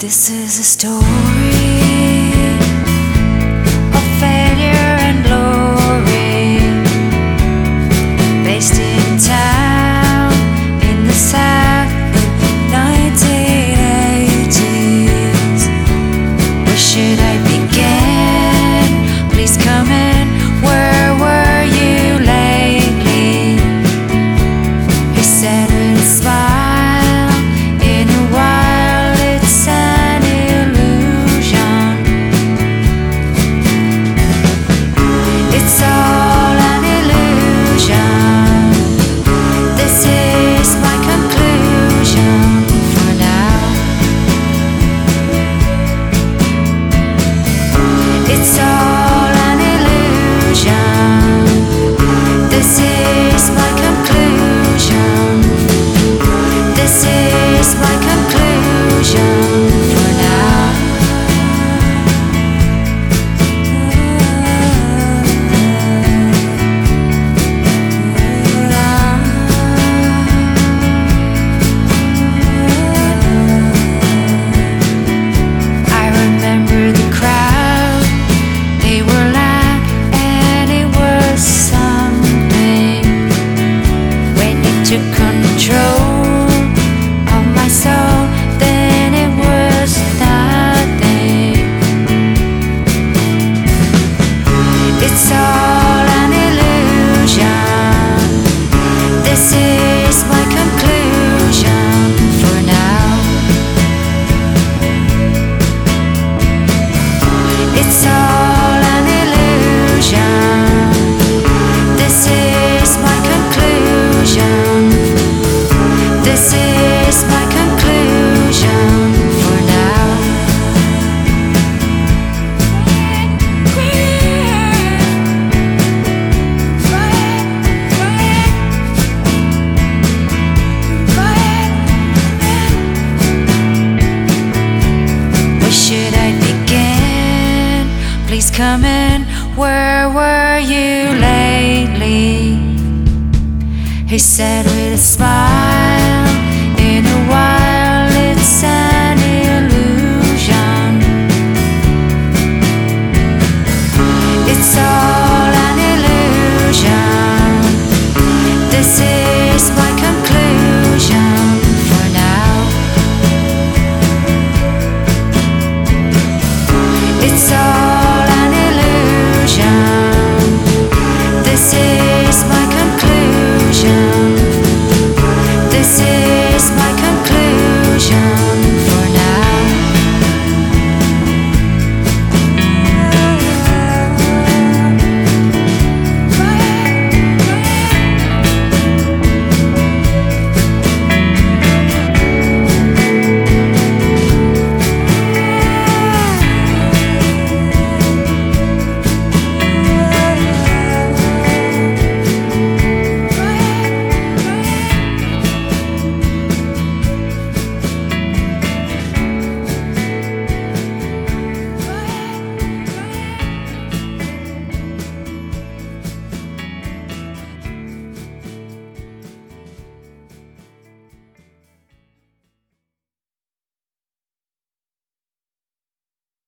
This is a story of failure and glory, based in town in the South of 1980s. Where should I begin? Please come in. Where were you lately? He said with a smile, in a while it's an illusion. It's all an illusion. This is my conclusion for now. It's all an illusion. This is my conclusion. This is my conclusion for now. I remember the crowd, they were loud and it was something. When you took control of my soul, then it was nothing. It's all an illusion. This is my conclusion for now. It's all an illusion. This is my conclusion. This is my conclusion for now. Where should I begin? Please come in. Where were you lately? He said with a smile, in a while it's an illusion. It's all an illusion. This is my conclusion.